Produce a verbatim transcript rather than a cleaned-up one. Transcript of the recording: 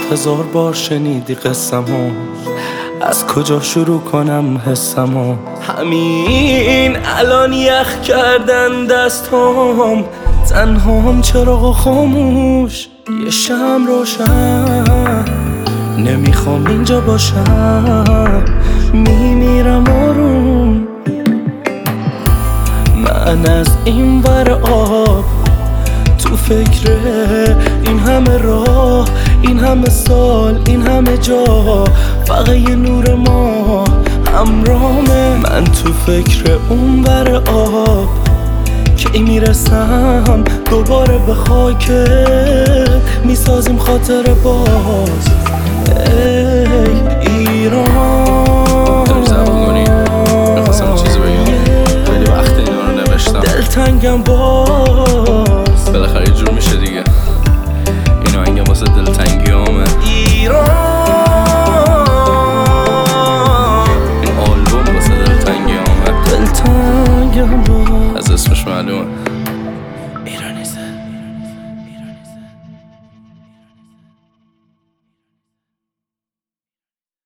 هزار بار شنیدی قصمو، از کجا شروع کنم حسمو؟ همین الان یخ کردن دستام، تنهام چراغ خاموش، یه شمع روشن، نمیخوام اینجا باشم، میمیرم آروم. من از این ور آب تو فکر این همه راه، این همه سال، این همه جا، فقط یه نور ما همراهمه. من تو فکر اون ور آب که میرسم دوباره به خاکت، میسازیم خاطر باز. ای ایران داری زبان کنی؟ میخواستم چیزی بگم، خیلی وقت اینو رو نوشتم. دلتنگم با